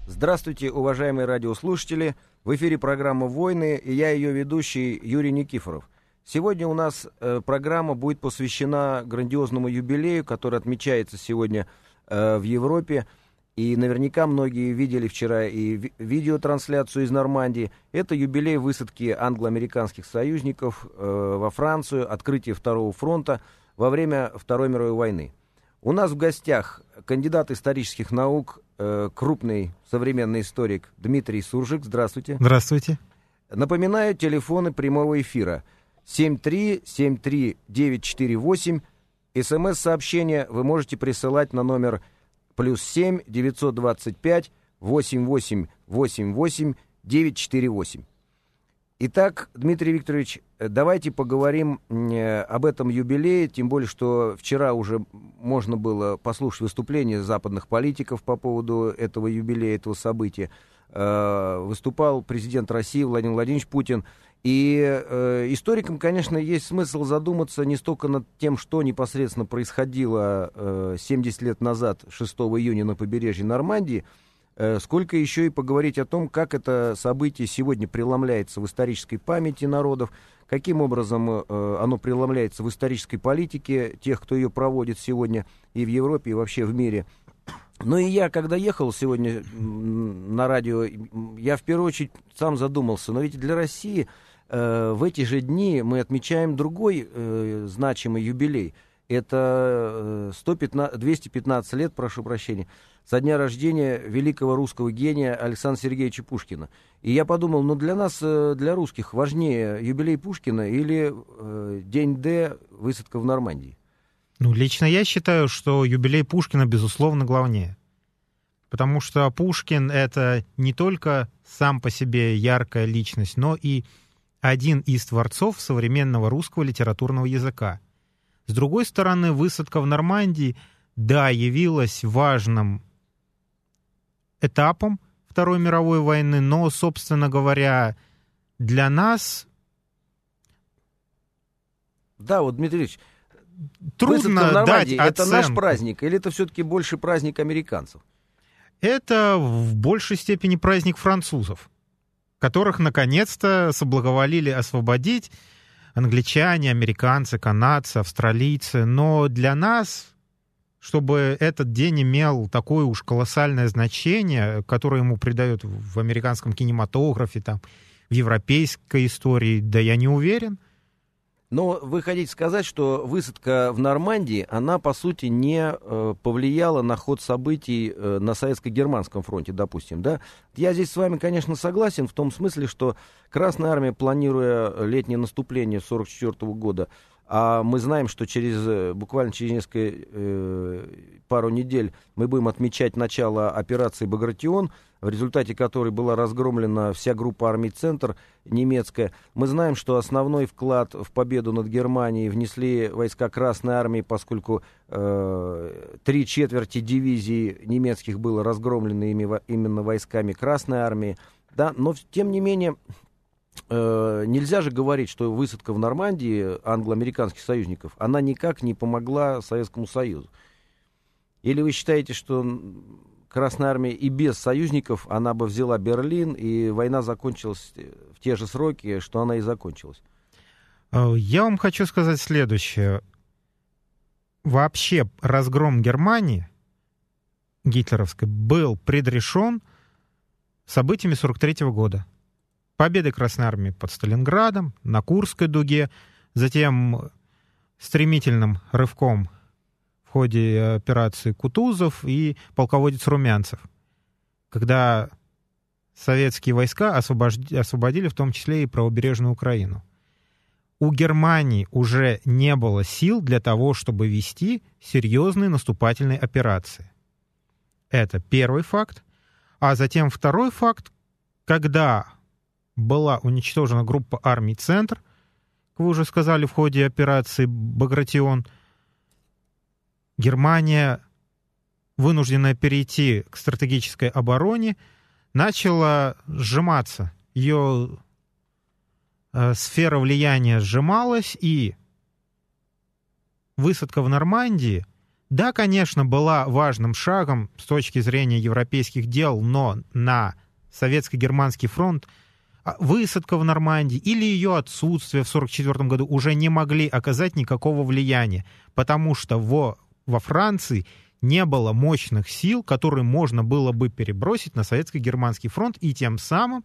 Здравствуйте, уважаемые радиослушатели. В эфире программа «Войны», и я ее ведущий Юрий Никифоров. Сегодня у нас программа будет посвящена грандиозному юбилею, который отмечается сегодня в Европе. И наверняка многие видели вчера и видеотрансляцию из Нормандии. Это юбилей высадки англо-американских союзников во Францию, открытие Второго фронта во время Второй мировой войны. У нас в гостях кандидат исторических наук, крупный современный историк Дмитрий Суржик. Здравствуйте. Здравствуйте. Напоминаю, телефоны прямого эфира 7373948. СМС-сообщения вы можете присылать на номер +7 925 8888 948. Итак, Дмитрий Викторович, давайте поговорим об этом юбилее, тем более, что вчера уже можно было послушать выступления западных политиков по поводу этого юбилея, этого события. Выступал президент России Владимир Владимирович Путин. И историкам, конечно, есть смысл задуматься не столько над тем, что непосредственно происходило 70 лет назад, 6 июня на побережье Нормандии, сколько еще и поговорить о том, как это событие сегодня преломляется в исторической памяти народов, каким образом оно преломляется в исторической политике тех, кто ее проводит сегодня и в Европе, и вообще в мире. Ну и я, когда ехал сегодня на радио, я в первую очередь сам задумался, но ведь для России в эти же дни мы отмечаем другой значимый юбилей. Это 215 лет, прошу прощения, со дня рождения великого русского гения Александра Сергеевича Пушкина. И я подумал, ну для нас, для русских, важнее юбилей Пушкина или день Д, высадка в Нормандии? Ну, лично я считаю, что юбилей Пушкина, безусловно, главнее. Потому что Пушкин — это не только сам по себе яркая личность, но и один из творцов современного русского литературного языка. С другой стороны, высадка в Нормандии, да, явилась важным этапом Второй мировой войны, но, собственно говоря, для нас... Да, вот, Дмитрий Ильич, трудно в Нормандии дать это оценку. наш праздник, или это все-таки больше праздник американцев? Это в большей степени праздник французов, которых наконец-то соблаговолили освободить англичане, американцы, канадцы, австралийцы. Но для нас, чтобы этот день имел такое уж колоссальное значение, которое ему придают в американском кинематографе, там, в европейской истории, да я не уверен. Но вы хотите сказать, что высадка в Нормандии, она, по сути, не повлияла на ход событий на Советско-Германском фронте, допустим, да? Я здесь с вами, конечно, согласен в том смысле, что Красная Армия, планируя летнее наступление 1944 года, а мы знаем, что буквально через несколько пару недель мы будем отмечать начало операции «Багратион», в результате которой была разгромлена вся группа армий «Центр» немецкая. Мы знаем, что основной вклад в победу над Германией внесли войска Красной Армии, поскольку 3/4 дивизий немецких было разгромлено именно войсками Красной Армии. Да? Но, тем не менее, нельзя же говорить, что высадка в Нормандии англо-американских союзников, она никак не помогла Советскому Союзу. Или вы считаете, что Красная Армия и без союзников, она бы взяла Берлин, и война закончилась в те же сроки, что она и закончилась? Я вам хочу сказать следующее. Вообще разгром Германии гитлеровской был предрешен событиями 1943 года. Победой Красной Армии под Сталинградом, на Курской дуге, затем стремительным рывком в ходе операции Кутузов и полководец Румянцев, когда советские войска освободили в том числе и правобережную Украину. У Германии уже не было сил для того, чтобы вести серьезные наступательные операции. Это первый факт. А затем второй факт, когда была уничтожена группа армий «Центр», как вы уже сказали, в ходе операции «Багратион», Германия, вынужденная перейти к стратегической обороне, начала сжиматься. Ее сфера влияния сжималась, и высадка в Нормандии Да, конечно, была важным шагом с точки зрения европейских дел, но на Советско-Германский фронт высадка в Нормандии или ее отсутствие в 1944 году уже не могли оказать никакого влияния, потому что во Франции не было мощных сил, которые можно было бы перебросить на Советско-Германский фронт и тем самым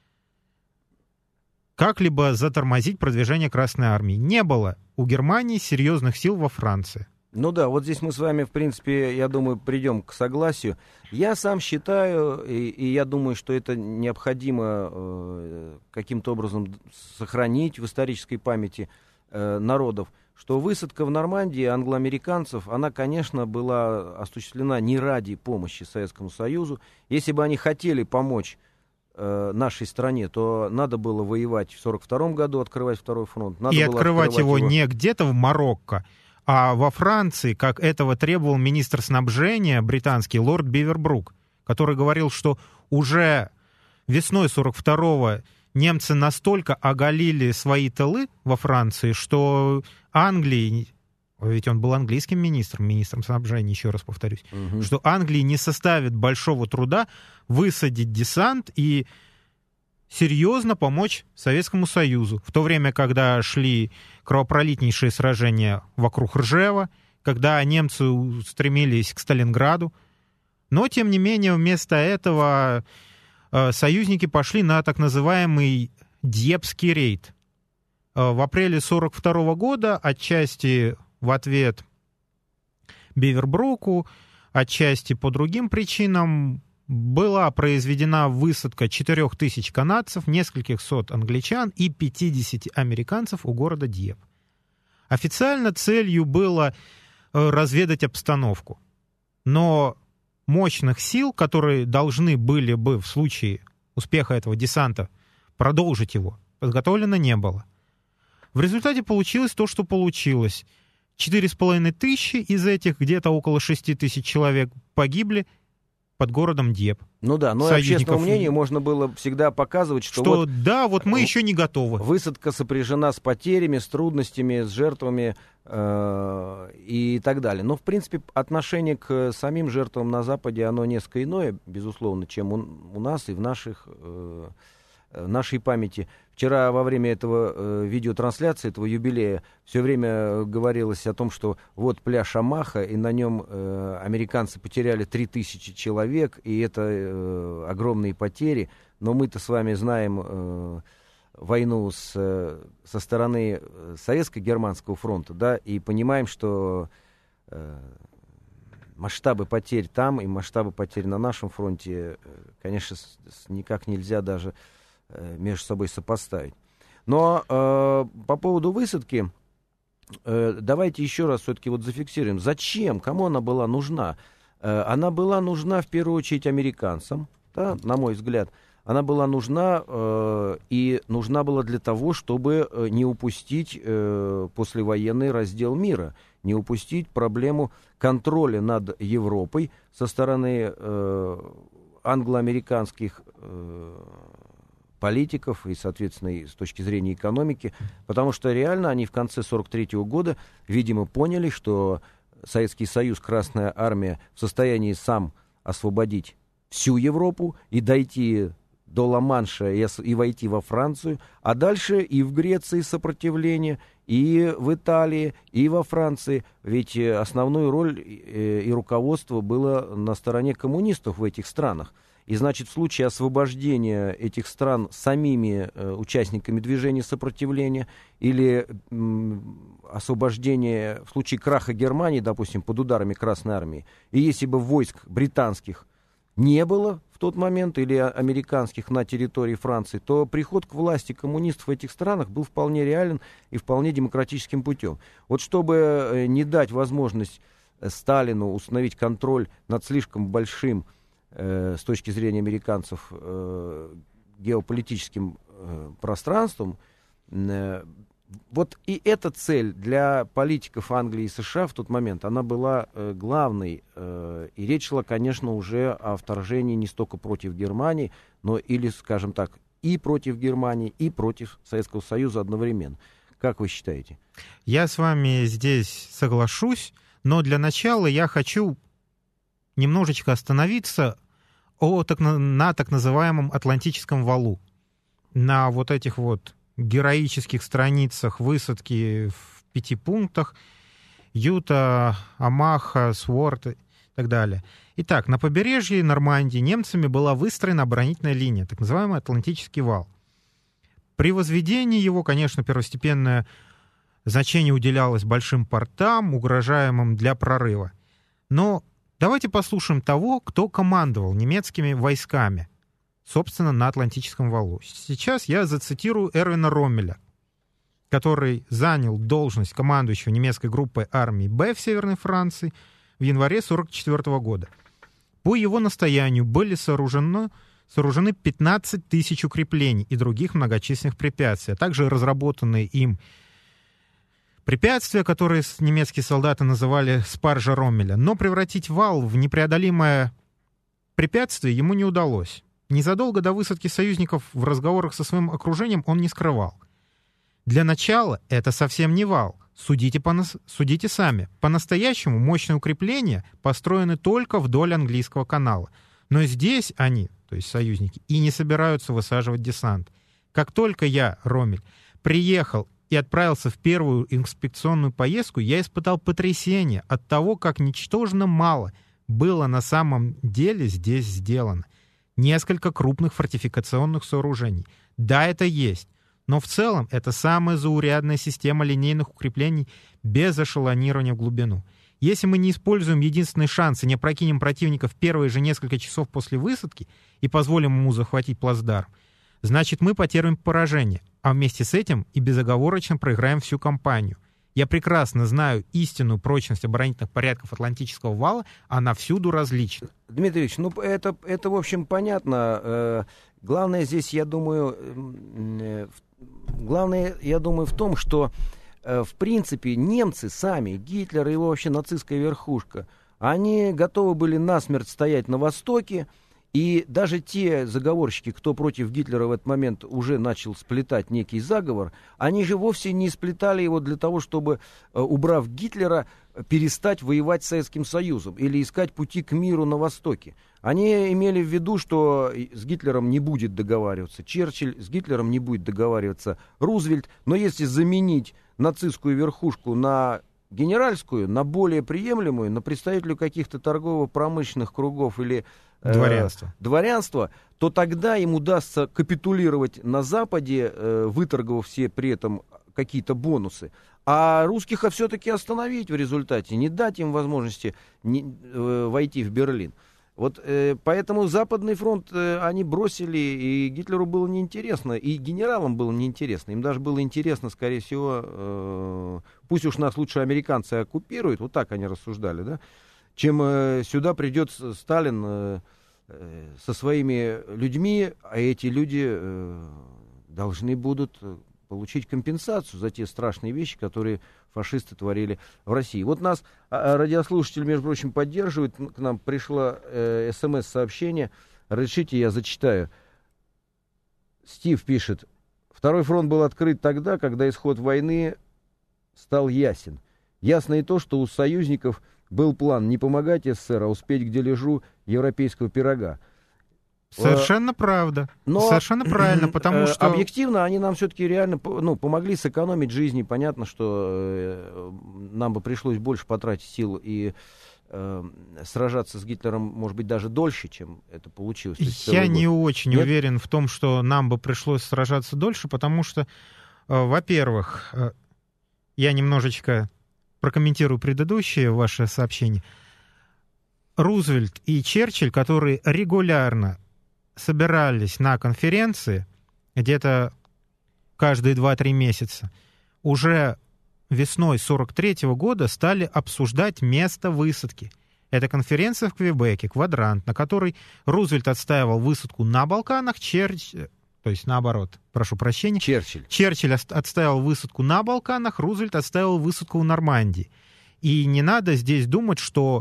как-либо затормозить продвижение Красной Армии. Не было у Германии серьезных сил во Франции. Ну да, вот здесь мы с вами, в принципе, я думаю, придем к согласию. Я сам считаю, и я думаю, что это необходимо каким-то образом сохранить в исторической памяти народов, что высадка в Нормандии англоамериканцев, она, конечно, была осуществлена не ради помощи Советскому Союзу. Если бы они хотели помочь нашей стране, то надо было воевать в 1942 году, открывать второй фронт. Надо и было открывать его не где-то в Марокко, а во Франции, как этого требовал министр снабжения британский лорд Бивербрук, который говорил, что уже весной 1942-го немцы настолько оголили свои тылы во Франции, что Англии, ведь он был английским министром снабжения, еще раз повторюсь, что Англии не составит большого труда высадить десант и серьезно помочь Советскому Союзу. В то время, когда шли кровопролитнейшие сражения вокруг Ржева, когда немцы стремились к Сталинграду. Но, тем не менее, вместо этого союзники пошли на так называемый Дьепский рейд. В апреле 1942 года, отчасти в ответ Бивербруку, отчасти по другим причинам, была произведена высадка 4000 канадцев, нескольких сот англичан и 50 американцев у города Дьеп. Официально целью было разведать обстановку, но мощных сил, которые должны были бы в случае успеха этого десанта продолжить его, подготовлено не было. В результате получилось то, что получилось. 4500 из этих, где-то около 6000 человек погибли под городом Дьеп. Ну да, но общественному мнению можно было всегда показывать, что да, вот мы еще не готовы. Высадка сопряжена с потерями, с трудностями, с жертвами и так далее. Но, в принципе, отношение к самим жертвам на Западе, оно несколько иное, безусловно, чем у нас и в нашей памяти. Вчера во время этого видеотрансляции, этого юбилея, все время говорилось о том, что вот пляж Омаха, и на нем американцы потеряли 3000 человек, и это огромные потери. Но мы-то с вами знаем войну со стороны Советско-Германского фронта, да, и понимаем, что масштабы потерь там и масштабы потерь на нашем фронте, конечно, никак нельзя даже между собой сопоставить. Но по поводу высадки, давайте еще раз все-таки вот зафиксируем, зачем, кому она была нужна. Она была нужна в первую очередь американцам, да, на мой взгляд. Она была нужна и нужна была для того, чтобы не упустить послевоенный раздел мира, не упустить проблему контроля над Европой со стороны англо-американских политиков и, соответственно, и с точки зрения экономики, потому что реально они в конце 1943 года, видимо, поняли, что Советский Союз, Красная Армия в состоянии сам освободить всю Европу и дойти до Ла-Манша и войти во Францию, а дальше и в Греции сопротивление, и в Италии, и во Франции. Ведь основную роль и руководство было на стороне коммунистов в этих странах. И, значит, в случае освобождения этих стран самими участниками движения сопротивления или освобождения в случае краха Германии, допустим, под ударами Красной Армии, и если бы войск британских не было в тот момент, или американских на территории Франции, то приход к власти коммунистов в этих странах был вполне реален и вполне демократическим путем. Вот чтобы не дать возможность Сталину установить контроль над слишком большим с точки зрения американцев геополитическим пространством, вот и эта цель для политиков Англии и США в тот момент, она была главной. И речь шла, конечно, уже о вторжении не столько против Германии, но или, скажем так, и против Германии, и против Советского Союза одновременно. Как вы считаете? Я с вами здесь соглашусь, Но для начала я хочу немножечко остановиться на так называемом Атлантическом валу. На вот этих вот героических страницах высадки в 5 пунктах Юта, Омаха, Сворд и так далее. Итак, на побережье Нормандии немцами была выстроена оборонительная линия, так называемый Атлантический вал. При возведении его, конечно, первостепенное значение уделялось большим портам, угрожаемым для прорыва. Но давайте послушаем того, кто командовал немецкими войсками, собственно, на Атлантическом валу. Сейчас я зацитирую Эрвина Роммеля, который занял должность командующего немецкой группой армии «Б» в Северной Франции в январе 1944 года. По его настоянию были сооружены 15 тысяч укреплений и других многочисленных препятствий, а также разработанные им препятствия, которые немецкие солдаты называли «спаржа Роммеля». Но превратить вал в непреодолимое препятствие ему не удалось. Незадолго до высадки союзников в разговорах со своим окружением он не скрывал: для начала это совсем не вал. Судите сами. По-настоящему мощные укрепления построены только вдоль английского канала. Но здесь они, то есть союзники, и не собираются высаживать десант. Как только я, Роммель, приехал и отправился в первую инспекционную поездку, я испытал потрясение от того, как ничтожно мало было на самом деле здесь сделано. Несколько крупных фортификационных сооружений. Да, это есть. Но в целом это самая заурядная система линейных укреплений без эшелонирования в глубину. Если мы не используем единственный шанс и не опрокинем противника в первые же несколько часов после высадки и позволим ему захватить плацдарм, значит, мы потерпим поражение, а вместе с этим и безоговорочно проиграем всю кампанию. Я прекрасно знаю истинную прочность оборонительных порядков Атлантического вала, она всюду различна. Дмитрий Ильич, ну это в общем, понятно. Главное здесь, я думаю, в том, что, в принципе, немцы сами, Гитлер и его вообще нацистская верхушка, они готовы были насмерть стоять на Востоке, и даже те заговорщики, кто против Гитлера в этот момент уже начал сплетать некий заговор, они же вовсе не сплетали его для того, чтобы, убрав Гитлера, перестать воевать с Советским Союзом или искать пути к миру на Востоке. Они имели в виду, что с Гитлером не будет договариваться Черчилль, с Гитлером не будет договариваться Рузвельт, но если заменить нацистскую верхушку на генеральскую, на более приемлемую, на представителю каких-то торгово-промышленных кругов или дворянства, то тогда им удастся капитулировать на Западе, выторговав все при этом какие-то бонусы, а русских все-таки остановить в результате, не дать им возможности войти в Берлин. Вот поэтому Западный фронт они бросили, и Гитлеру было неинтересно, и генералам было неинтересно. Им даже было интересно, скорее всего, пусть уж нас лучше американцы оккупируют, вот так они рассуждали, да, чем сюда придет Сталин со своими людьми, а эти люди должны будут получить компенсацию за те страшные вещи, которые фашисты творили в России. Вот нас радиослушатель, между прочим, поддерживает. К нам пришло СМС-сообщение. Разрешите, я зачитаю. Стив пишет: «Второй фронт был открыт тогда, когда исход войны стал ясен. Ясно и то, что у союзников был план не помогать СССР, а успеть к дележу европейского пирога». Совершенно правда. Но совершенно правильно, потому что... Объективно они нам все-таки реально помогли сэкономить жизни. Понятно, что нам бы пришлось больше потратить сил и сражаться с Гитлером, может быть, даже дольше, чем это получилось. Я не очень уверен в том, что нам бы пришлось сражаться дольше, потому что, во-первых, я немножечко прокомментирую предыдущее ваше сообщение. Рузвельт и Черчилль, которые регулярно собирались на конференции, где-то каждые 2-3 месяца, уже весной 1943 года стали обсуждать место высадки. Это конференция в Квебеке, Квадрант, на которой Рузвельт отстаивал высадку на Балканах, то есть наоборот, прошу прощения. Черчилль отстаивал высадку на Балканах, Рузвельт отстаивал высадку в Нормандии. И не надо здесь думать, что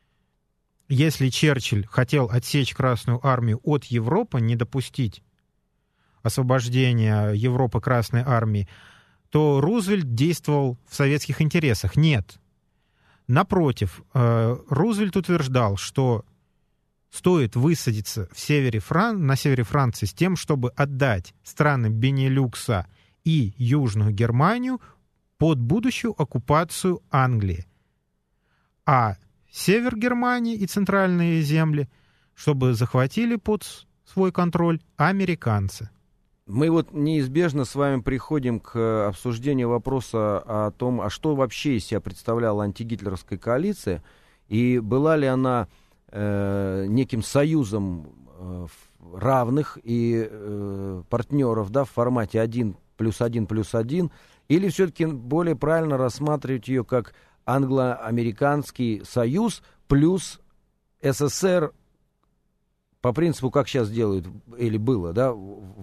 если Черчилль хотел отсечь Красную армию от Европы, не допустить освобождения Европы Красной армии, то Рузвельт действовал в советских интересах. Нет. Напротив, Рузвельт утверждал, что стоит высадиться на севере Франции с тем, чтобы отдать страны Бенилюкса и Южную Германию под будущую оккупацию Англии. А север Германии и центральные земли, чтобы захватили под свой контроль американцы. Мы вот неизбежно с вами приходим к обсуждению вопроса о том, а что вообще из себя представляла антигитлеровская коалиция, и была ли она неким союзом равных и партнеров, да, в формате 1+1+1, или все-таки более правильно рассматривать ее как англо-американский союз плюс СССР по принципу, как сейчас делают, или было, да,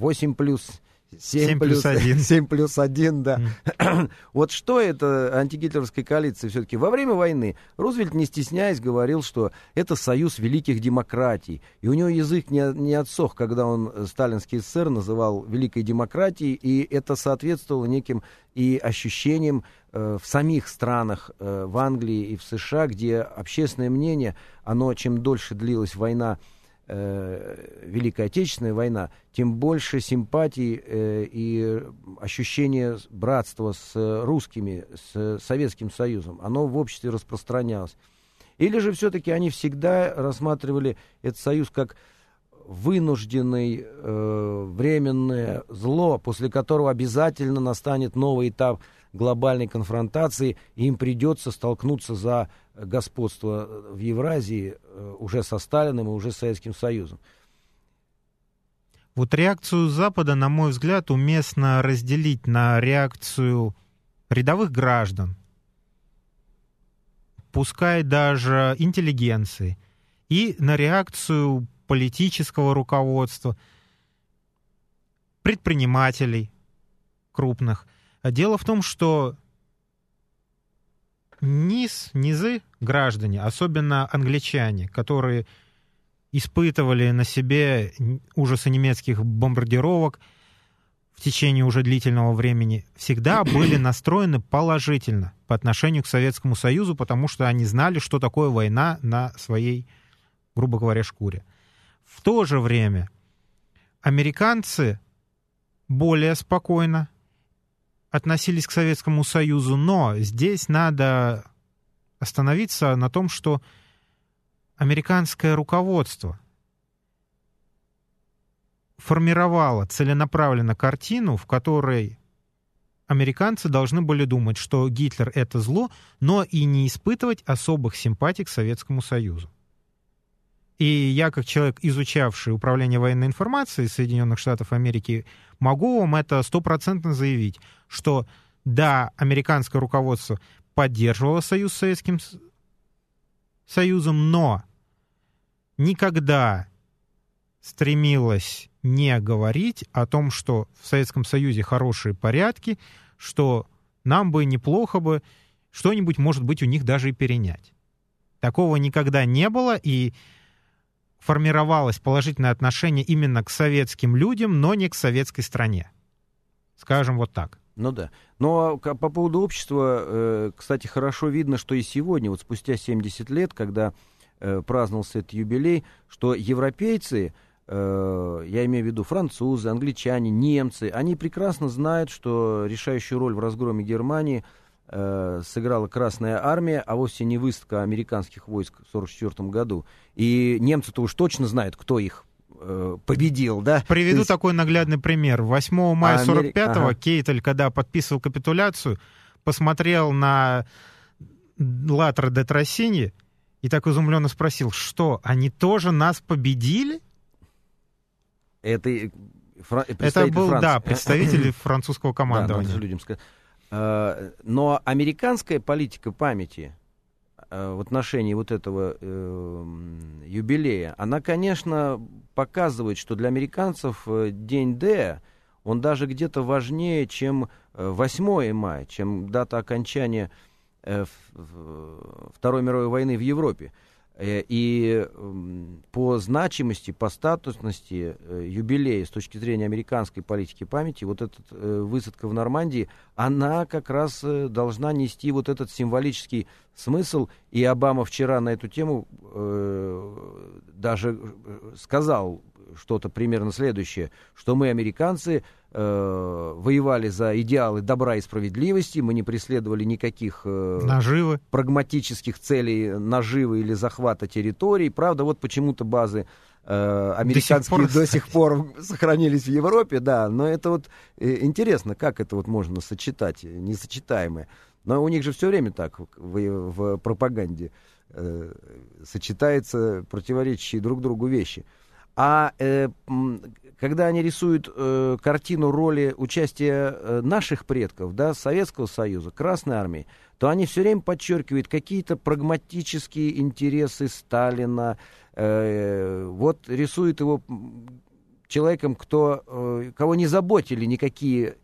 8+7+1, 7+1, да. Вот что это антигитлеровская коалиция все-таки? Во время войны Рузвельт, не стесняясь, говорил, что это союз великих демократий. И у него язык не отсох, когда он сталинский СССР называл великой демократией, и это соответствовало неким и ощущениям в самих странах, в Англии и в США, где общественное мнение, оно, чем дольше длилась война, Великая Отечественная война, тем больше симпатий и ощущения братства с русскими, с Советским Союзом, оно в обществе распространялось. Или же все-таки они всегда рассматривали этот союз как вынужденное временное зло, после которого обязательно настанет новый этап глобальной конфронтации, и им придется столкнуться за господство в Евразии уже со Сталиным и уже с Советским Союзом. Вот реакцию Запада, на мой взгляд, уместно разделить на реакцию рядовых граждан, пускай даже интеллигенции, и на реакцию политического руководства, предпринимателей крупных. Дело в том, что низы граждане, особенно англичане, которые испытывали на себе ужасы немецких бомбардировок в течение уже длительного времени, всегда были настроены положительно по отношению к Советскому Союзу, потому что они знали, что такое война на своей, грубо говоря, шкуре. В то же время американцы более спокойно относились к Советскому Союзу, но здесь надо остановиться на том, что американское руководство формировало целенаправленно картину, в которой американцы должны были думать, что Гитлер — это зло, но и не испытывать особых симпатий к Советскому Союзу. И я, как человек, изучавший управление военной информацией Соединенных Штатов Америки, могу вам это 100% заявить, что да, американское руководство поддерживало союз с Советским Союзом, но никогда стремилось не говорить о том, что в Советском Союзе хорошие порядки, что нам бы неплохо бы что-нибудь, может быть, у них даже и перенять. Такого никогда не было, и формировалось положительное отношение именно к советским людям, но не к советской стране. Скажем вот так. Ну да. Но по поводу общества, кстати, хорошо видно, что и сегодня, вот спустя 70 лет, когда праздновался этот юбилей, что европейцы, я имею в виду французы, англичане, немцы, они прекрасно знают, что решающую роль в разгроме Германии сыграла Красная Армия, а вовсе не высадка американских войск в 1944 году. И немцы-то уж точно знают, кто их победил, да? Приведу такой наглядный пример. 8 мая 45-го Кейтель, когда подписывал капитуляцию, посмотрел на Латро де Трассини и так изумленно спросил, что, они тоже нас победили? Это был, да, представитель французского командования. Но американская политика памяти в отношении вот этого юбилея, она, конечно, показывает, что для американцев день Д, он даже где-то важнее, чем 8 мая, чем дата окончания Второй мировой войны в Европе. И по значимости, по статусности юбилея с точки зрения американской политики памяти, вот эта высадка в Нормандии, она как раз должна нести вот этот символический смысл. И Обама вчера на эту тему даже сказал что-то примерно следующее, что мы, американцы, воевали за идеалы добра и справедливости, мы не преследовали никаких прагматических целей наживы или захвата территорий. Правда, вот почему-то базы американские до сих пор сохранились в Европе, да, но это вот интересно, как это вот можно сочетать, несочетаемое. Но у них же все время так в пропаганде сочетаются противоречащие друг другу вещи. А когда они рисуют картину роли участия наших предков, да, Советского Союза, Красной Армии, то они все время подчеркивают какие-то прагматические интересы Сталина. Вот рисуют его человеком, кого не заботили никакие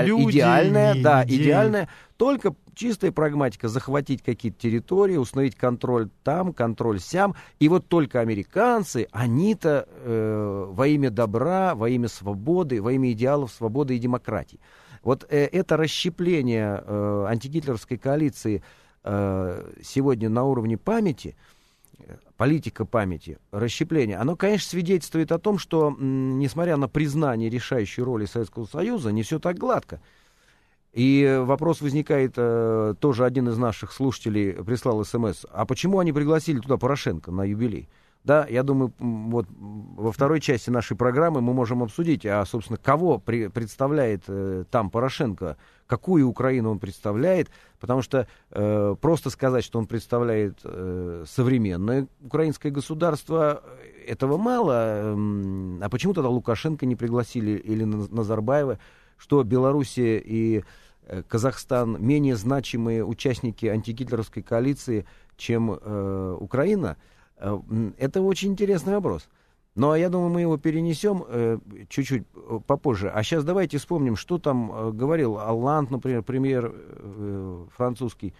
идеальное, только чистая прагматика, захватить какие-то территории, установить контроль там, контроль сям. И вот только американцы, они-то во имя добра, во имя свободы, во имя идеалов свободы и демократии. Вот это расщепление антигитлеровской коалиции сегодня на уровне памяти, политика памяти, расщепление, оно, конечно, свидетельствует о том, что, несмотря на признание решающей роли Советского Союза, не все так гладко. И вопрос возникает, тоже один из наших слушателей прислал СМС, а почему они пригласили туда Порошенко на юбилей? Да, я думаю, вот во второй части нашей программы мы можем обсудить, а, собственно, кого представляет там Порошенко, какую Украину он представляет, потому что просто сказать, что он представляет современное украинское государство, этого мало. А почему тогда Лукашенко не пригласили или Назарбаева, что Белоруссия и Казахстан менее значимые участники антигитлеровской коалиции, чем Украина? Это очень интересный вопрос. Но я думаю, мы его перенесем чуть-чуть попозже. А сейчас давайте вспомним, что там говорил Олланд, например, премьер французский.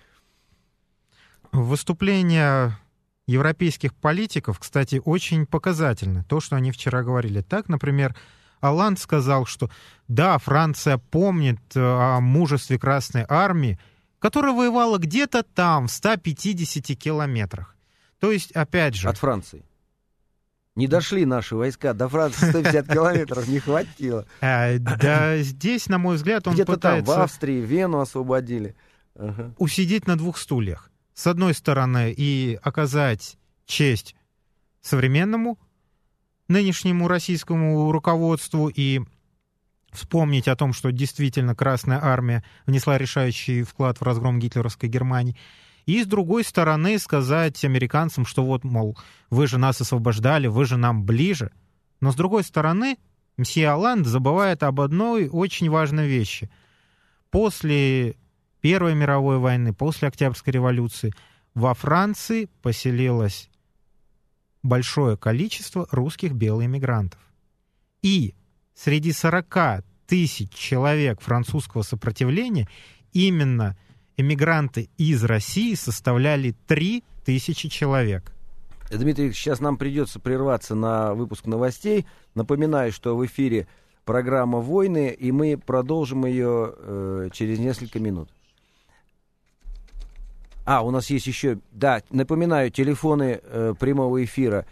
Выступление европейских политиков, кстати, очень показательно. То, что они вчера говорили. Так, например, Олланд сказал, что да, Франция помнит о мужестве Красной Армии, которая воевала где-то там, в 150 километрах. То есть, опять же... От Франции. Не дошли наши войска до Франции, 150 километров не хватило. Да, здесь, на мой взгляд, он где-то пытается... там, в Австрии, Вену освободили. Усидеть на двух стульях. С одной стороны, и оказать честь современному, нынешнему российскому руководству, и вспомнить о том, что действительно Красная Армия внесла решающий вклад в разгром гитлеровской Германии. И, с другой стороны, сказать американцам, что вот, мол, вы же нас освобождали, вы же нам ближе. Но, с другой стороны, мсье Олланд забывает об одной очень важной вещи. После Первой мировой войны, после Октябрьской революции, во Франции поселилось большое количество русских белоэмигрантов. И среди 40 тысяч человек французского сопротивления именно эмигранты из России составляли 3 тысячи человек. Дмитрий, сейчас нам придется прерваться на выпуск новостей. Напоминаю, что в эфире программа «Войны», и мы продолжим ее через несколько минут. У нас есть еще... Да, напоминаю, телефоны прямого эфира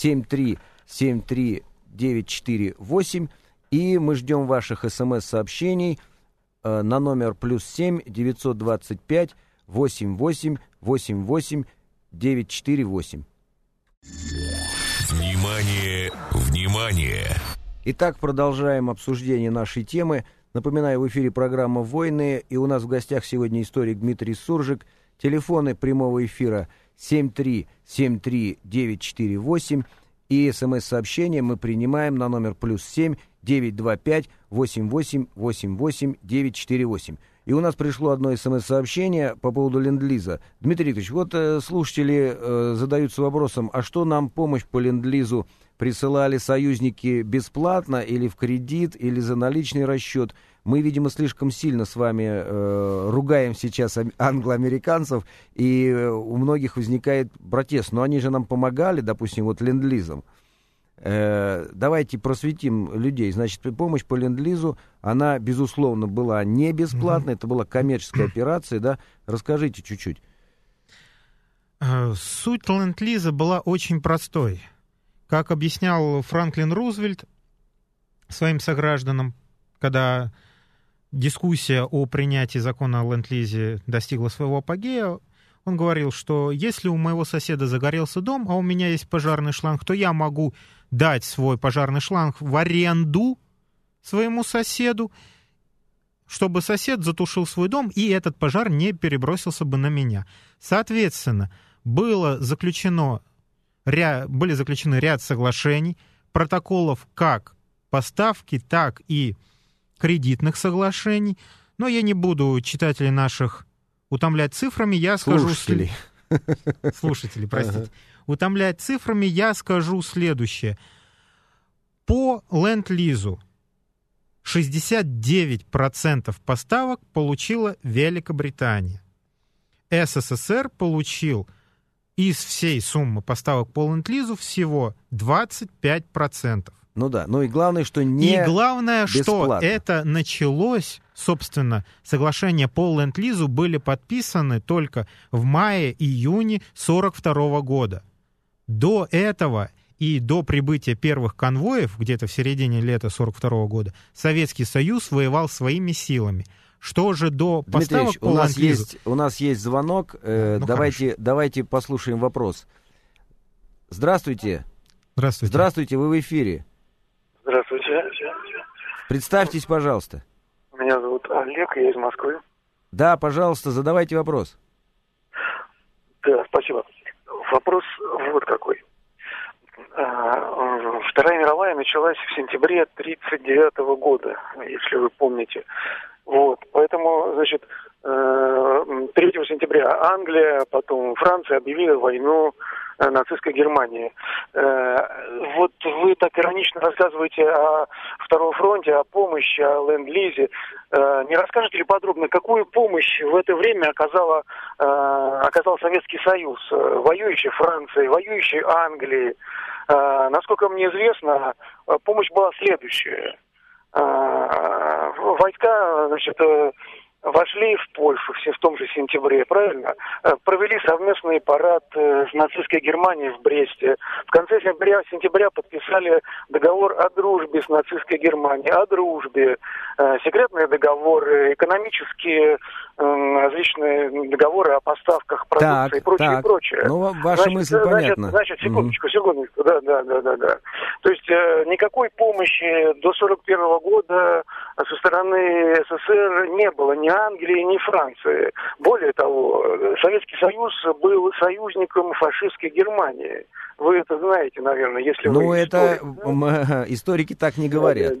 7373948, и мы ждем ваших СМС-сообщений на номер +7 925 88 88 948. Внимание, внимание! Итак, продолжаем обсуждение нашей темы. Напоминаю, в эфире программа «Войны», и у нас в гостях сегодня историк Дмитрий Суржик. Телефоны прямого эфира 7373948, и СМС-сообщения мы принимаем на номер +7 925 88 88 948. И у нас пришло одно СМС-сообщение по поводу ленд-лиза. Дмитрий Викторович, вот слушатели задаются вопросом, а что нам помощь по ленд-лизу присылали союзники бесплатно или в кредит, или за наличный расчет? Мы, видимо, слишком сильно с вами ругаем сейчас англо-американцев, и у многих возникает протест. Но они же нам помогали, допустим, вот ленд-лизом. Давайте просветим людей. Значит, помощь по ленд-лизу, она, безусловно, была не бесплатной, это была коммерческая операция, да? Расскажите чуть-чуть. Суть ленд-лиза была очень простой. Как объяснял Франклин Рузвельт своим согражданам, когда дискуссия о принятии закона о ленд-лизе достигла своего апогея, он говорил, что если у моего соседа загорелся дом, а у меня есть пожарный шланг, то я могу дать свой пожарный шланг в аренду своему соседу, чтобы сосед затушил свой дом, и этот пожар не перебросился бы на меня. Соответственно, были заключены ряд соглашений, протоколов как поставки, так и кредитных соглашений. Но я не буду читателей наших утомлять цифрами, я скажу... Слушателей, простите. Утомлять цифрами я скажу следующее. По ленд-лизу 69% поставок получила Великобритания. СССР получил из всей суммы поставок по ленд-лизу всего 25%. Ну да, ну и главное, что не И главное, бесплатно. что это началось, собственно, соглашения по ленд-лизу были подписаны только в мае-июне 1942 года. До этого и до прибытия первых конвоев, где-то в середине лета 1942 года, Советский Союз воевал своими силами. Что же до поставок по ленд-лизу? У нас есть звонок. Давайте послушаем вопрос. Здравствуйте. Здравствуйте. Здравствуйте, вы в эфире. Здравствуйте. Представьтесь, пожалуйста. Меня зовут Олег, я из Москвы. Да, пожалуйста, задавайте вопрос. Да, спасибо. Вопрос вот какой. Вторая мировая началась в сентябре 1939 года, если вы помните. Вот, поэтому, значит, 3 сентября Англия, потом Франция объявила войну нацистской Германии. Вот вы так иронично рассказываете о Втором фронте, о помощи, о ленд-лизе. Не расскажете ли подробно, какую помощь в это время оказал Советский Союз, воюющей Франции, воюющей Англии? Насколько мне известно, помощь была следующая. Войска, значит, вошли в Польшу все в том же сентябре, правильно? Провели совместный парад с нацистской Германией в Бресте. В конце сентября подписали договор о дружбе с нацистской Германией, о дружбе. Секретные договоры, экономические различные договоры о поставках продукции и прочее, так. и прочее. Ну, ваша мысль понятна. Значит, секундочку. Да. То есть никакой помощи до 1941 года со стороны СССР не было ни Англии, ни Франции. Более того, Советский Союз был союзником фашистской Германии. Вы это знаете, наверное, если вы историк. Историки так не говорят.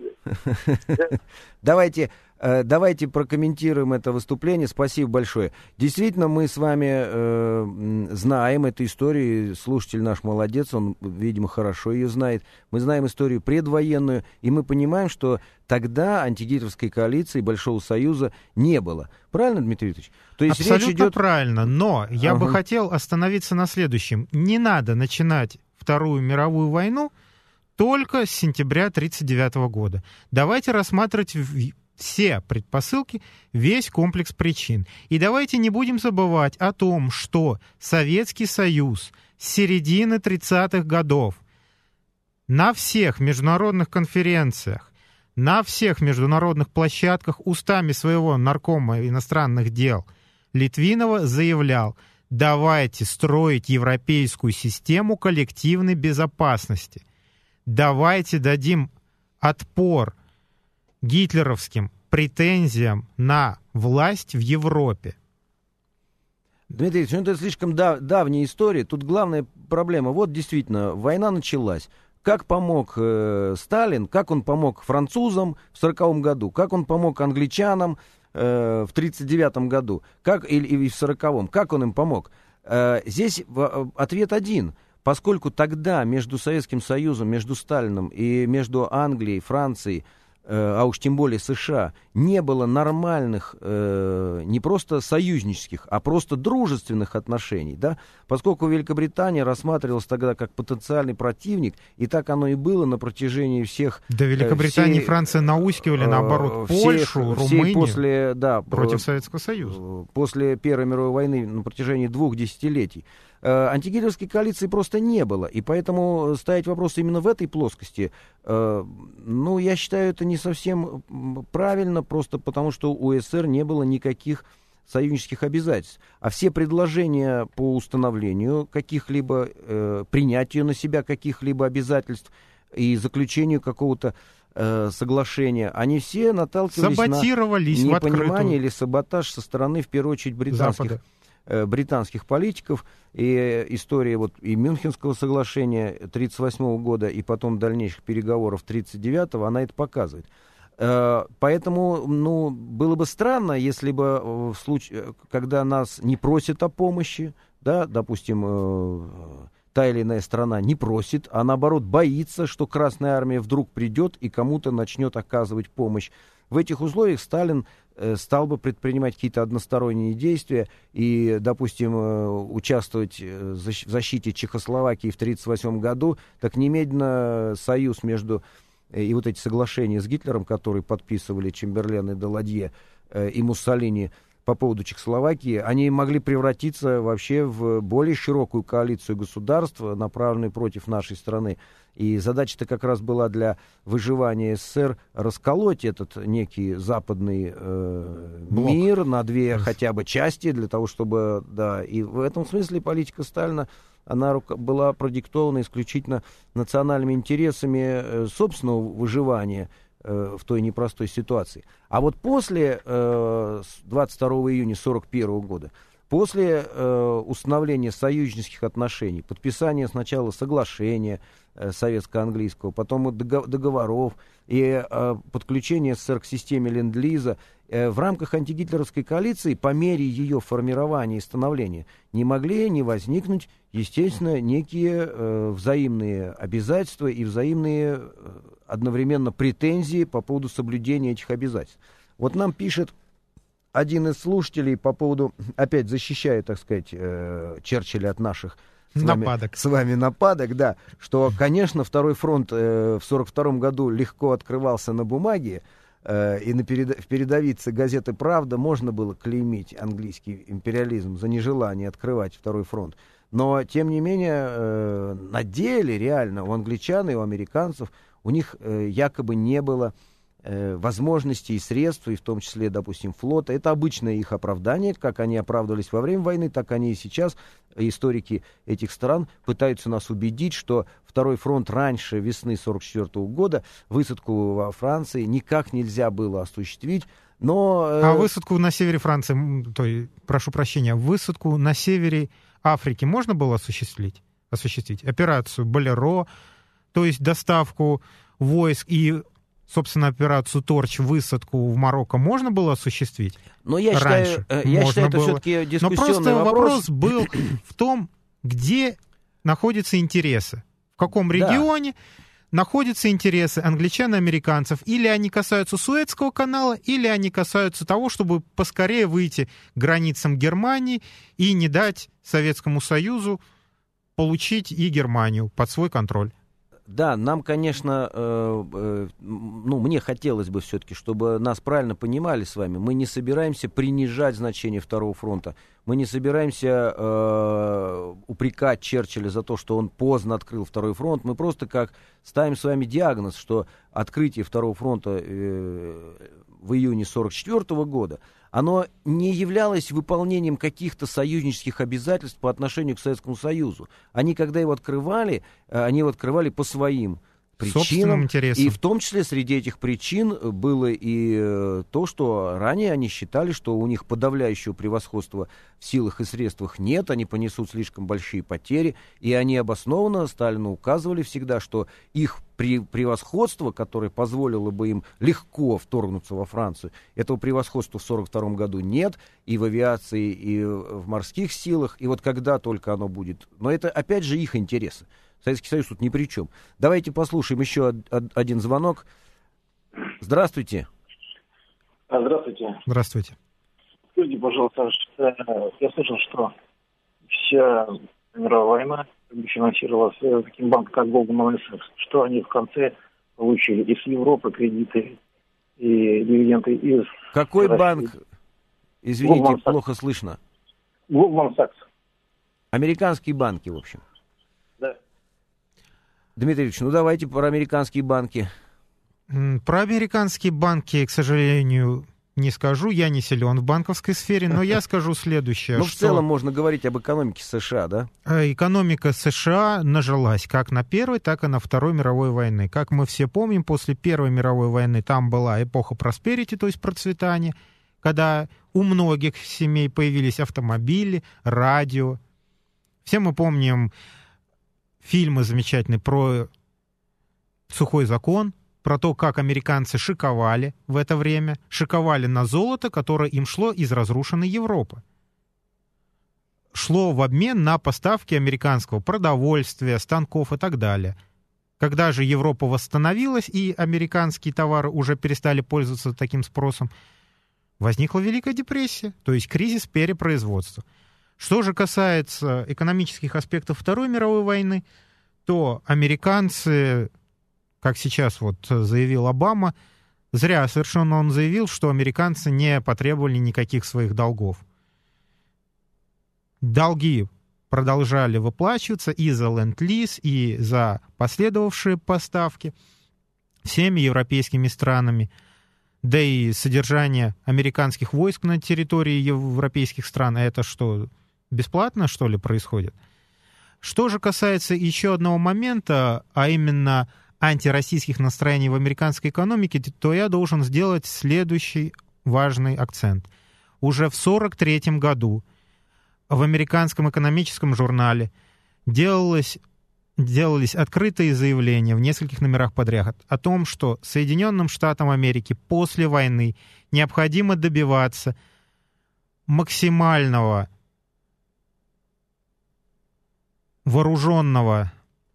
Давайте прокомментируем это выступление. Спасибо большое. Действительно, мы с вами знаем эту историю. Слушатель наш молодец, он, видимо, хорошо ее знает. Мы знаем историю предвоенную, и мы понимаем, что тогда антигитлеровской коалиции Большого Союза не было. Правильно, Дмитрий Викторович? То есть абсолютно речь идет... правильно, но я бы хотел остановиться на следующем. Не надо начинать Вторую мировую войну только с сентября 1939 года. Давайте рассматривать все предпосылки, весь комплекс причин. И давайте не будем забывать о том, что Советский Союз с середины 30-х годов на всех международных конференциях, на всех международных площадках устами своего наркома иностранных дел Литвинова заявлял: давайте строить европейскую систему коллективной безопасности. Давайте дадим отпор гитлеровским претензиям на власть в Европе. Дмитрий Ильич, это слишком давняя история. Тут главная проблема. Вот действительно, война началась. Как помог Сталин, как он помог французам в 1940 году, как он помог англичанам в 1939 году, или в 1940-м, как он им помог? Здесь ответ один. Поскольку тогда между Советским Союзом, между Сталином и между Англией, Францией а уж тем более США, не было нормальных, не просто союзнических, а просто дружественных отношений, да, поскольку Великобритания рассматривалась тогда как потенциальный противник, и так оно и было на протяжении всех... Да, Великобритания и Франция наускивали, наоборот, Польшу, Румынию против Советского Союза. После Первой мировой войны на протяжении 2 десятилетий. Антигитлеровской коалиции просто не было, и поэтому ставить вопрос именно в этой плоскости, ну, я считаю, это не совсем правильно, просто потому что у СССР не было никаких союзнических обязательств. А все предложения по установлению каких-либо, принятию на себя каких-либо обязательств и заключению какого-то соглашения, они все наталкивались на непонимание или саботаж со стороны, в первую очередь, британских политиков, и история вот и Мюнхенского соглашения 1938 года, и потом дальнейших переговоров 1939, она это показывает. Поэтому, ну, было бы странно, если бы в случае, когда нас не просят о помощи, да, допустим, та или иная страна не просит, а наоборот боится, что Красная Армия вдруг придет и кому-то начнет оказывать помощь. В этих условиях Сталин стал бы предпринимать какие-то односторонние действия и, допустим, участвовать в защите Чехословакии в 1938 году, так немедленно союз между и вот эти соглашения с Гитлером, которые подписывали Чемберлен и Даладье и Муссолини по поводу Чехословакии, они могли превратиться вообще в более широкую коалицию государств, направленную против нашей страны. И задача-то как раз была для выживания СССР расколоть этот некий западный мир на 2 хотя бы части, для того, чтобы, да, и в этом смысле политика Сталина, она была продиктована исключительно национальными интересами собственного выживания в той непростой ситуации. А вот после 22 июня 1941 года, после установления союзнических отношений, подписания сначала соглашения советско-английского, потом договоров и подключения СССР к системе Ленд-Лиза, в рамках антигитлеровской коалиции, по мере ее формирования и становления, не могли не возникнуть, естественно, некие взаимные обязательства и взаимные одновременно претензии по поводу соблюдения этих обязательств. Вот нам пишет один из слушателей по поводу, опять защищая, так сказать, Черчилля от наших с вами нападок, да, что, конечно, Второй фронт в 1942 году легко открывался на бумаге, и в передовице газеты «Правда» можно было клеймить английский империализм за нежелание открывать Второй фронт. Но, тем не менее, на деле, реально, у англичан и у американцев, у них якобы не было возможностей и средств, и в том числе, допустим, флота. Это обычное их оправдание, как они оправдывались во время войны, так они и сейчас. Историки этих стран пытаются нас убедить, что Второй фронт раньше весны 1944 года, высадку во Франции никак нельзя было осуществить. Но, а высадку на севере Франции, прошу прощения, высадку на севере Африки можно было осуществить? Операцию «Болеро», то есть доставку войск и, собственно, операцию «Торч», высадку в Марокко можно было осуществить? Но я раньше? Я считаю, это все-таки дискуссионный вопрос. Но просто вопрос был в том, где находятся интересы, в каком регионе находятся интересы англичан и американцев. Или они касаются Суэцкого канала, или они касаются того, чтобы поскорее выйти к границам Германии и не дать Советскому Союзу получить и Германию под свой контроль. Да, нам, конечно, мне хотелось бы все-таки, чтобы нас правильно понимали с вами. Мы не собираемся принижать значение Второго фронта. Мы не собираемся упрекать Черчилля за то, что он поздно открыл Второй фронт. Мы просто как ставим с вами диагноз, что открытие Второго фронта в июне 1944 года, оно не являлось выполнением каких-то союзнических обязательств по отношению к Советскому Союзу. Они, когда его открывали, по своим причинам. И в том числе среди этих причин было и то, что ранее они считали, что у них подавляющего превосходства в силах и средствах нет, они понесут слишком большие потери, и они обоснованно Сталину указывали всегда, что их превосходство, которое позволило бы им легко вторгнуться во Францию, этого превосходства в 1942 году нет, и в авиации, и в морских силах, и вот когда только оно будет. Но это, опять же, их интересы. Советский Союз тут ни при чем. Давайте послушаем еще один звонок. Здравствуйте. Здравствуйте. Здравствуйте. Скажите, пожалуйста, я слышал, что вся мировая война финансировалась таким банком, как Goldman Sachs, что они в конце получили из Европы кредиты и дивиденды из... Какой России. банк? Извините, Goldman Sachs. плохо слышно. Goldman Sachs. Американские банки, в общем. Да. Дмитрий Ильич, ну давайте про американские банки. Про американские банки, к сожалению, не скажу. Я не силен в банковской сфере, но я скажу следующее. Ну, в целом можно говорить об экономике США, да? Экономика США нажилась как на Первой, так и на Второй мировой войны. Как мы все помним, после Первой мировой войны там была эпоха просперити, то есть процветания, когда у многих семей появились автомобили, радио. Все мы помним фильмы замечательные про «Сухой закон», про то, как американцы шиковали в это время, шиковали на золото, которое им шло из разрушенной Европы. Шло в обмен на поставки американского продовольствия, станков и так далее. Когда же Европа восстановилась и американские товары уже перестали пользоваться таким спросом, возникла Великая депрессия, то есть кризис перепроизводства. Что же касается экономических аспектов Второй мировой войны, то американцы, как сейчас вот заявил Обама, зря совершенно он заявил, что американцы не потребовали никаких своих долгов. Долги продолжали выплачиваться и за ленд-лиз, и за последовавшие поставки всеми европейскими странами. Да и содержание американских войск на территории европейских стран, это что, бесплатно, что ли, происходит? Что же касается еще одного момента, а именно антироссийских настроений в американской экономике, то я должен сделать следующий важный акцент. Уже в 1943 году в американском экономическом журнале делались открытые заявления в нескольких номерах подряд о том, что Соединенным Штатам Америки после войны необходимо добиваться максимально вооруженного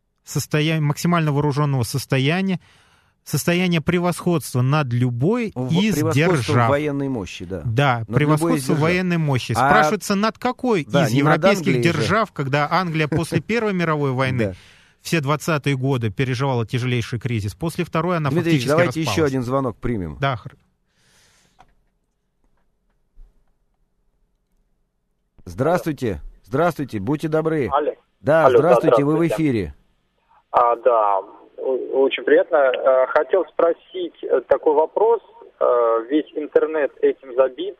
состояния, состояние превосходства над любой из держав. Военной мощи, да. Да, над превосходство военной мощи. Спрашивается, над какой из европейских держав, когда Англия после Первой мировой войны все 20-е годы переживала тяжелейший кризис. После Второй она Дмитрий фактически давайте распалась. еще один звонок примем. Да. Здравствуйте. Здравствуйте, будьте добры. Алло. Да, Алло, здравствуйте, вы в эфире. Да, очень приятно. Хотел спросить такой вопрос. Весь интернет этим забит.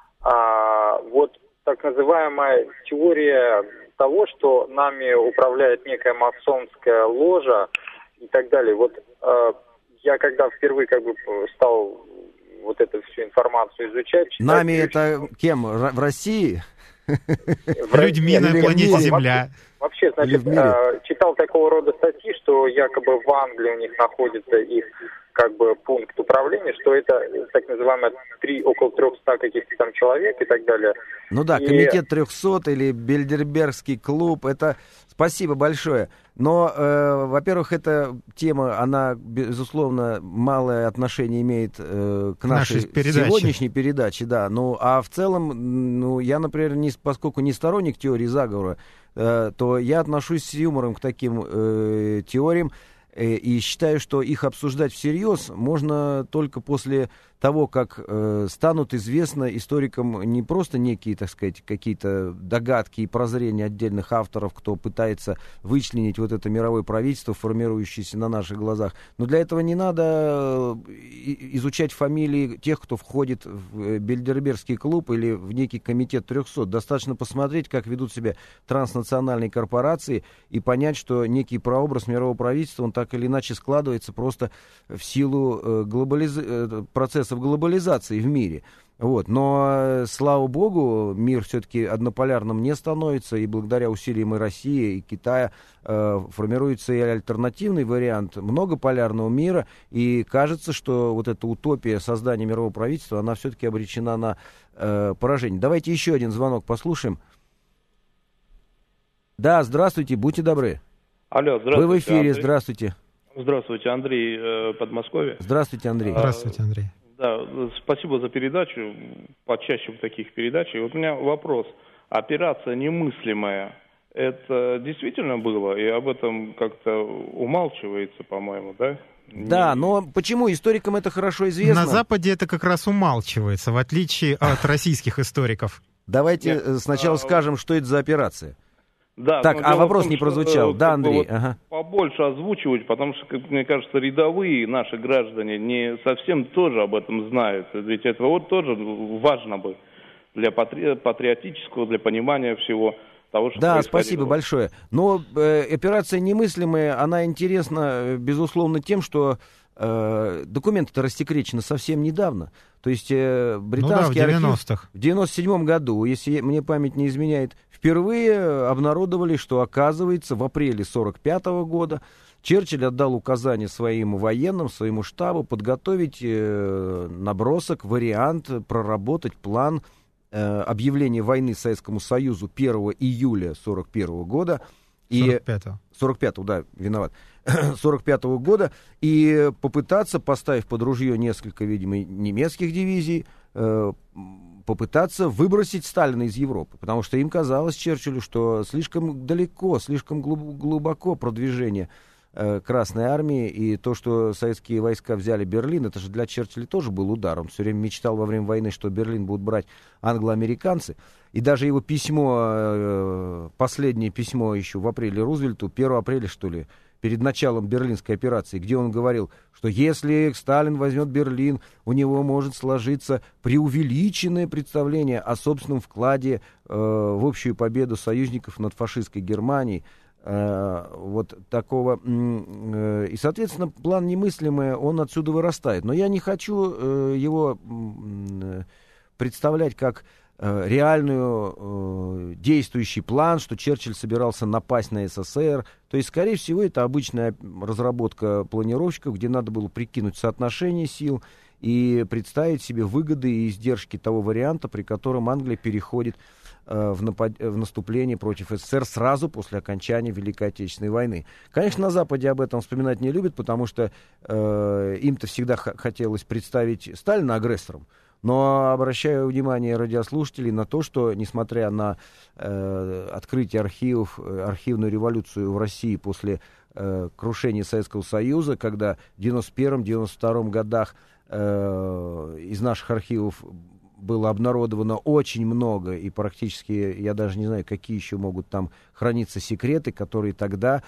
Вот так называемая теория того, что нами управляет некая масонская ложа и так далее. Вот я когда впервые стал вот эту всю информацию изучать... Читать, нами это кем? В России? Людьми на планете Земля. Вообще, значит, читал такого рода статьи, что якобы в Англии у них находится их пункт управления, что это так называемые около 300 каких-то там человек и так далее. Ну да, комитет 300 или Бильдербергский клуб, это спасибо большое. Но, во-первых, эта тема, она, безусловно, малое отношение имеет к нашей сегодняшней передаче, да. Ну, а в целом, я, например, поскольку не сторонник теории заговора, то я отношусь с юмором к таким теориям, и считаю, что их обсуждать всерьез можно только после того, как станут известны историкам не просто некие, так сказать, какие-то догадки и прозрения отдельных авторов, кто пытается вычленить вот это мировое правительство, формирующееся на наших глазах. Но для этого не надо изучать фамилии тех, кто входит в Бильдербергский клуб или в некий комитет 300. Достаточно посмотреть, как ведут себя транснациональные корпорации, и понять, что некий прообраз мирового правительства, он так или иначе складывается просто в силу процессов глобализации в мире. Вот. Но, слава богу, мир все-таки однополярным не становится, и благодаря усилиям и России, и Китая формируется и альтернативный вариант многополярного мира, и кажется, что вот эта утопия создания мирового правительства, она все-таки обречена на поражение. Давайте еще один звонок послушаем. Да, здравствуйте, будьте добры. Алло, здравствуйте. Вы в эфире, Андрей. здравствуйте. Здравствуйте, Андрей, Подмосковье. Здравствуйте, Андрей. Здравствуйте, Андрей. Да, спасибо за передачу, почаще таких передач. И вот у меня вопрос. Операция «Немыслимая» — это действительно было? И об этом как-то умалчивается, по-моему, да? Да, но почему? Историкам это хорошо известно. На Западе это как раз умалчивается, в отличие от российских историков. Давайте сначала скажем, что это за операция. Да, так, а вопрос не прозвучал. Да, Андрей. Вот побольше озвучивать, потому что, как мне кажется, рядовые наши граждане не совсем тоже об этом знают. Ведь это вот тоже важно бы для патриотического, для понимания всего того, что происходило. Да, спасибо большое. Но операция «Немыслимая», она интересна, безусловно, тем, что документы-то рассекречены совсем недавно. То есть британский в 90-х. В 97 году, если мне память не изменяет, впервые обнародовали, что, оказывается, в апреле 45 года Черчилль отдал указание своим военным, своему штабу подготовить набросок, вариант, проработать план объявления войны Советскому Союзу 1 июля 41 года. 45-го, да, виноват. 45-го года, и попытаться, поставив под ружье несколько, видимо, немецких дивизий, попытаться выбросить Сталина из Европы. Потому что им казалось, Черчиллю, что слишком далеко, слишком глубоко продвижение Красной Армии, и то, что советские войска взяли Берлин, это же для Черчилля тоже был удар. Он все время мечтал во время войны, что Берлин будут брать англо-американцы. И даже его письмо, последнее письмо еще в апреле Рузвельту, 1 апреля, что ли, перед началом Берлинской операции, где он говорил, что если Сталин возьмет Берлин, у него может сложиться преувеличенное представление о собственном вкладе в общую победу союзников над фашистской Германией. Вот такого. И, соответственно, план «Немыслимый», он отсюда вырастает. Но я не хочу его представлять как реальную действующий план, что Черчилль собирался напасть на СССР. То есть, скорее всего, это обычная разработка планировщиков, где надо было прикинуть соотношение сил и представить себе выгоды и издержки того варианта, при котором Англия переходит в наступление против СССР сразу после окончания Великой Отечественной войны. Конечно, на Западе об этом вспоминать не любят, потому что им-то всегда хотелось представить Сталина агрессором. Но обращаю внимание радиослушателей на то, что, несмотря на открытие архивов, архивную революцию в России после крушения Советского Союза, когда в 1991-1992 годах из наших архивов было обнародовано очень много, и практически, я даже не знаю, какие еще могут там храниться секреты, которые тогда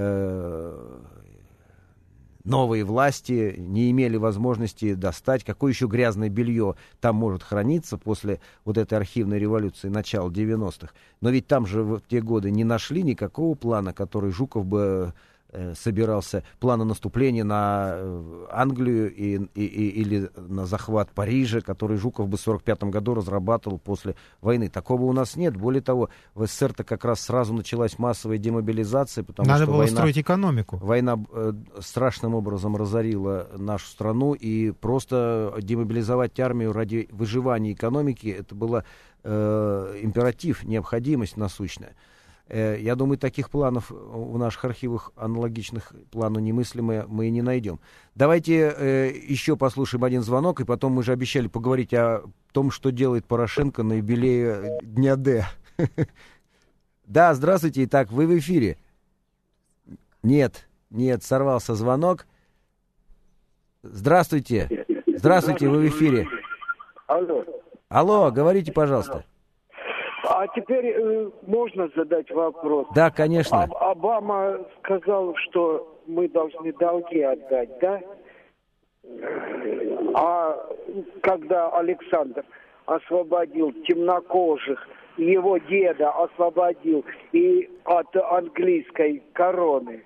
новые власти не имели возможности достать. Какое еще грязное белье там может храниться после вот этой архивной революции начала 90-х. Но ведь там же в те годы не нашли никакого плана, который Жуков бы собирался, плана наступления на Англию или на захват Парижа, который Жуков бы в 1945 году разрабатывал после войны. Такого у нас нет. Более того, в СССР-то как раз сразу началась массовая демобилизация, потому Надо что было строить экономику. Война страшным образом разорила нашу страну, и просто демобилизовать армию ради выживания экономики, это была императив, необходимость насущная. Я думаю, таких планов в наших архивах, аналогичных плану «Немыслимое», мы и не найдем. Давайте еще послушаем один звонок, и потом мы же обещали поговорить о том, что делает Порошенко на юбилее Дня Д. Да, здравствуйте. Итак, вы в эфире. Нет, сорвался звонок. Здравствуйте. Здравствуйте, вы в эфире. Алло, говорите, пожалуйста. А теперь можно задать вопрос? Да, конечно. Обама сказал, что мы должны долги отдать, да? А когда Александр освободил темнокожих, его деда освободил и от английской короны.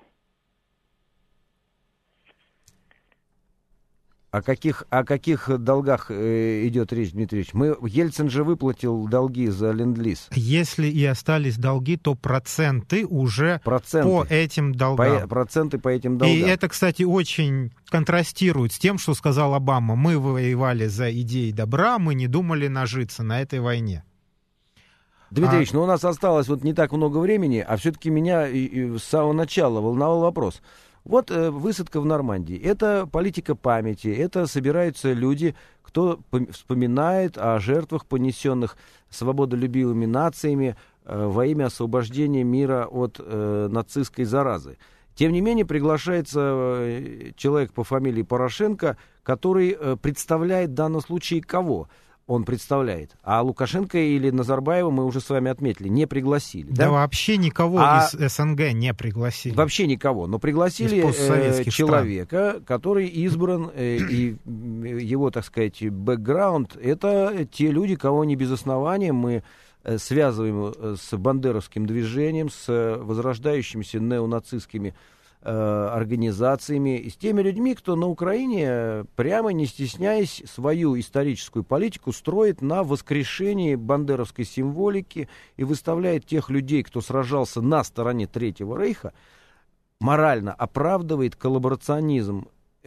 О каких долгах идет речь, Дмитрий Ильич? Ельцин же выплатил долги за ленд-лиз. Если и остались долги, то проценты уже по этим долгам. Проценты по этим долгам. И это, кстати, очень контрастирует с тем, что сказал Обама. Мы воевали за идеи добра, мы не думали нажиться на этой войне. Дмитрий Ильич, у нас осталось вот не так много времени, а все-таки меня с самого начала волновал вопрос. Вот высадка в Нормандии. Это политика памяти, это собираются люди, кто вспоминает о жертвах, понесенных свободолюбивыми нациями во имя освобождения мира от нацистской заразы. Тем не менее, приглашается человек по фамилии Порошенко, который представляет в данном случае кого? Он представляет. А Лукашенко или Назарбаева, мы уже с вами отметили, не пригласили. Да, вообще никого из СНГ не пригласили. Вообще никого. Но пригласили человека, который избран, и его, так сказать, бэкграунд, это те люди, кого не без основания мы связываем с бандеровским движением, с возрождающимися неонацистскими организациями, и с теми людьми, кто на Украине, прямо не стесняясь, свою историческую политику строит на воскрешении бандеровской символики и выставляет тех людей, кто сражался на стороне Третьего Рейха, морально оправдывает коллаборационизм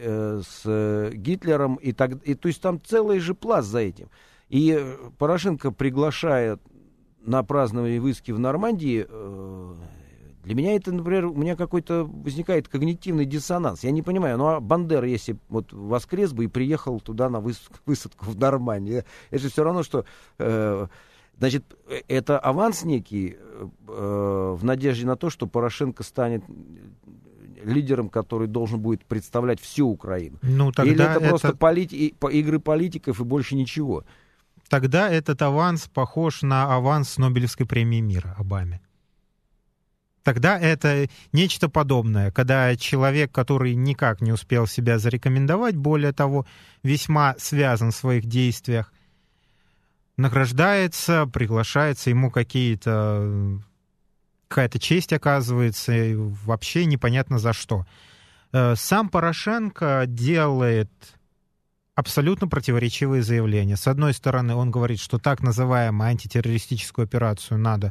с Гитлером, то есть там целый же пласт за этим. И Порошенко, приглашая на празднование высадки в Нормандии, для меня это, например, у меня какой-то возникает когнитивный диссонанс. Я не понимаю, ну а Бандера, если вот воскрес бы и приехал туда на высадку в Нормандии, это же все равно, что... Значит, это аванс некий в надежде на то, что Порошенко станет лидером, который должен будет представлять всю Украину. Ну, тогда или это просто игры политиков и больше ничего? Тогда этот аванс похож на аванс Нобелевской премии мира Обаме. Тогда это нечто подобное, когда человек, который никак не успел себя зарекомендовать, более того, весьма связан в своих действиях, награждается, приглашается, ему какая-то честь оказывается, и вообще непонятно за что. Сам Порошенко делает абсолютно противоречивые заявления. С одной стороны, он говорит, что так называемую антитеррористическую операцию надо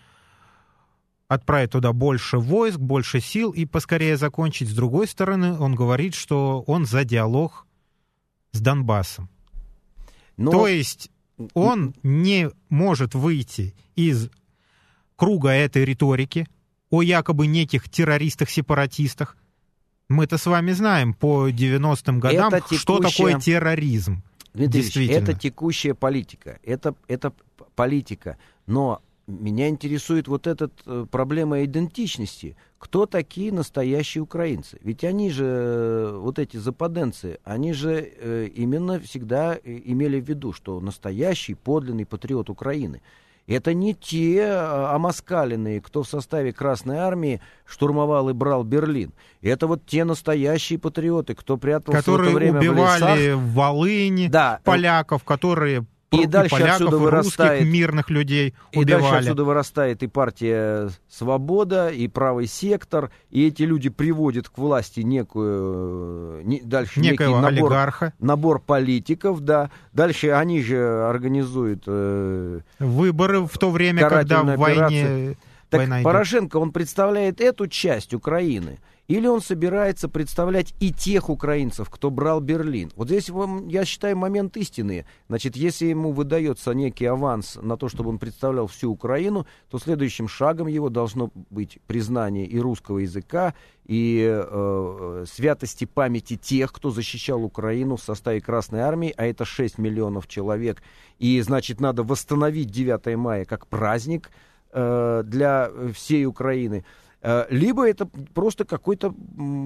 отправить туда больше войск, больше сил и поскорее закончить. С другой стороны, он говорит, что он за диалог с Донбассом. То есть он не может выйти из круга этой риторики о якобы неких террористах-сепаратистах. Мы-то с вами знаем по 90-м годам, что такое терроризм. Дмитрий Ильич, это текущая политика. Это политика. Но меня интересует вот эта проблема идентичности. Кто такие настоящие украинцы? Ведь они же, вот эти западенцы, они же именно всегда имели в виду, что настоящий подлинный патриот Украины — это не те омаскаленные, кто в составе Красной Армии штурмовал и брал Берлин. Это вот те настоящие патриоты, кто прятался которые в это время убивали в Волыни, поляков, которые... И дальше поляков, отсюда вырастает, русских мирных людей убивали. И дальше отсюда вырастает и партия «Свобода», и правый сектор, и эти люди приводят к власти некую, дальше некий набор политиков, да. Дальше они же организуют выборы в то время, когда в войне... Так Порошенко, он представляет эту часть Украины, или он собирается представлять и тех украинцев, кто брал Берлин? Вот здесь, я считаю, момент истины. Значит, если ему выдается некий аванс на то, чтобы он представлял всю Украину, то следующим шагом его должно быть признание и русского языка, и святости памяти тех, кто защищал Украину в составе Красной Армии, а это 6 миллионов человек. И, значит, надо восстановить 9 мая как праздник для всей Украины. Либо это просто какой-то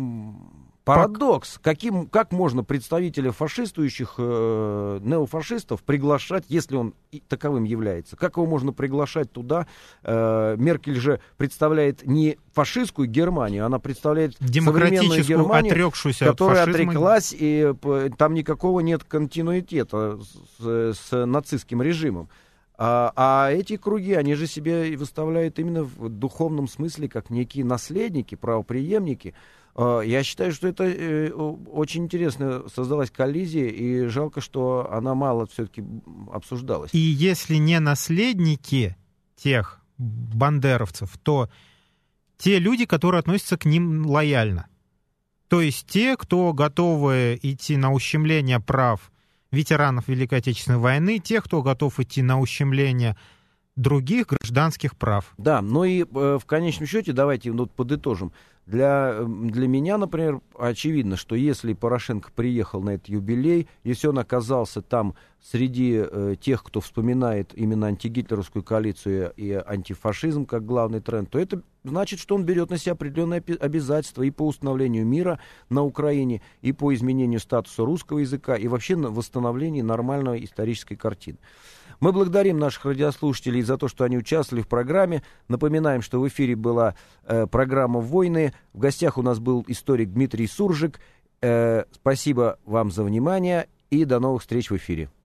парадокс. Как можно представителя фашистующих неофашистов приглашать, если он таковым является? Как его можно приглашать туда? Меркель же представляет не фашистскую Германию, она представляет современную Германию, отрекшуюся которая от фашизма. отреклась, и там никакого нет континуитета с нацистским режимом. А эти круги, они же себя выставляют именно в духовном смысле как некие наследники, правопреемники. Я считаю, что это очень интересно создалась коллизия, и жалко, что она мало все-таки обсуждалась. И если не наследники тех бандеровцев, то те люди, которые относятся к ним лояльно. То есть те, кто готовы идти на ущемление прав ветеранов Великой Отечественной войны, тех, кто готов идти на ущемление других гражданских прав. Да, но и в конечном счете, давайте подытожим. Для меня, например, очевидно, что если Порошенко приехал на этот юбилей, если он оказался там среди тех, кто вспоминает именно антигитлеровскую коалицию и антифашизм как главный тренд, то это значит, что он берет на себя определенные обязательства и по установлению мира на Украине, и по изменению статуса русского языка, и вообще на восстановлении нормальной исторической картины. Мы благодарим наших радиослушателей за то, что они участвовали в программе. Напоминаем, что в эфире была программа «Войны». В гостях у нас был историк Дмитрий Суржик. Спасибо вам за внимание и до новых встреч в эфире.